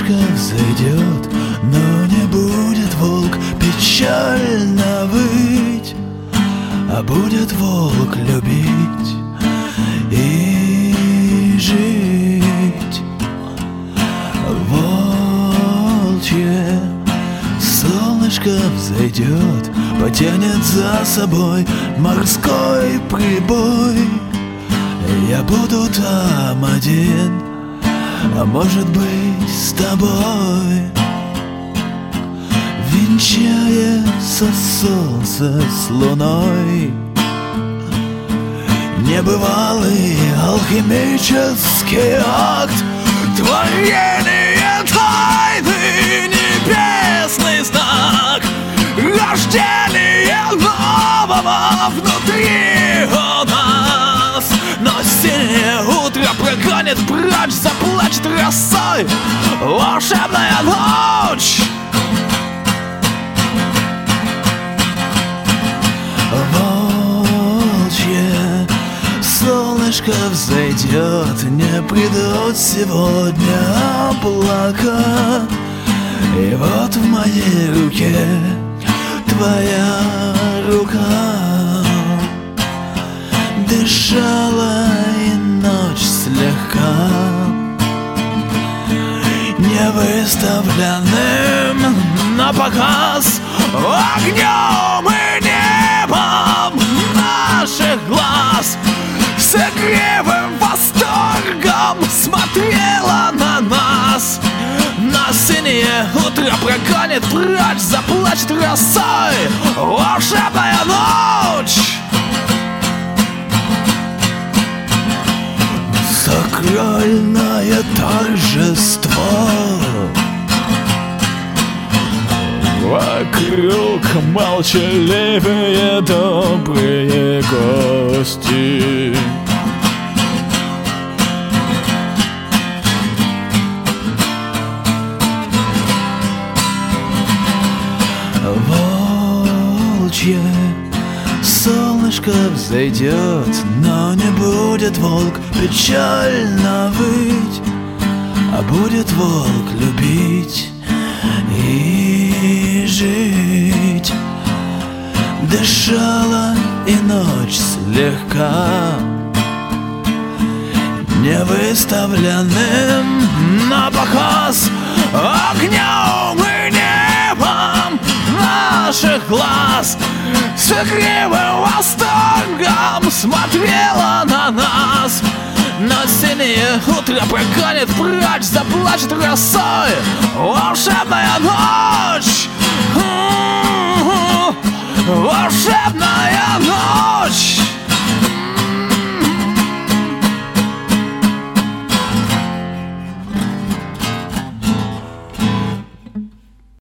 Солнышко взойдет, но не будет волк печально выть, а будет волк любить и жить. Волчье солнышко взойдет, потянет за собой морской прибой. Я буду там один, а может быть с тобой. Венчается солнце с луной, небывалый алхимический акт, творение тайны, небесный знак, рождение нового внутри у нас. Но синее утро прогонит прочь, заплачет росой волшебная ночь. Волчье солнышко взойдет, не придут сегодня облака. И вот в моей руке твоя рука дышала, и ночь слегка не выставленным на показ огнем и небом наших глаз с игривым восторгом смотрела на нас. На синее утро прогонит прочь, заплачет росой волшебная ночь. Сакральное торжество, вокруг молчаливые добрые гости. Волчье солнышко взойдет, но не будет волк печально выть, а будет волк любить и жить. Дышала и ночь слегка, не выставленным на показ огнем и небом наших глаз с игривым восторгом смотрела на нас. Но синее утро прогонит прочь, заплачет росой